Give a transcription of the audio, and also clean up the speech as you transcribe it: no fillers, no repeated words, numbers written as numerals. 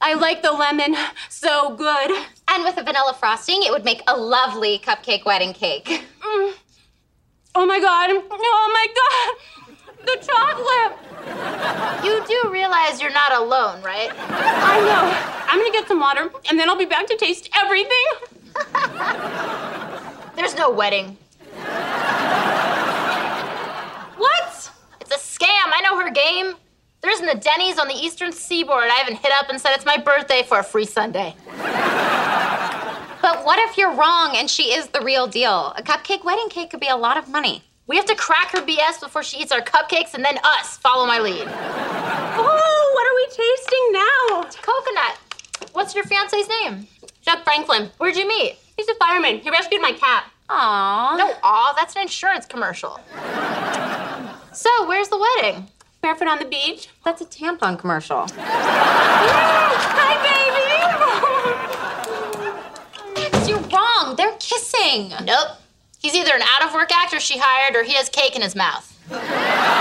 I like the lemon. So good. And with a vanilla frosting, it would make a lovely cupcake wedding cake. Oh my God. Oh my God. The chocolate. You do realize you're not alone, right? I know. I'm gonna get some water, and then I'll be back to taste everything. There's no wedding. What? It's a scam. I know her game. There isn't a Denny's on the Eastern Seaboard I haven't hit up and said it's my birthday for a free sundae. But what if you're wrong and she is the real deal? A cupcake wedding cake could be a lot of money. We have to crack her BS before she eats our cupcakes and then us follow my lead. Oh, what are we tasting now? Coconut. What's your fiance's name? Chef Franklin. Where'd you meet? He's a fireman. He rescued my cat. Aww. No, that's an insurance commercial. So, where's the wedding? Barefoot on the beach. That's a tampon commercial. Hi, baby. You're wrong. They're kissing. Nope. He's either an out-of-work actor she hired or he has cake in his mouth.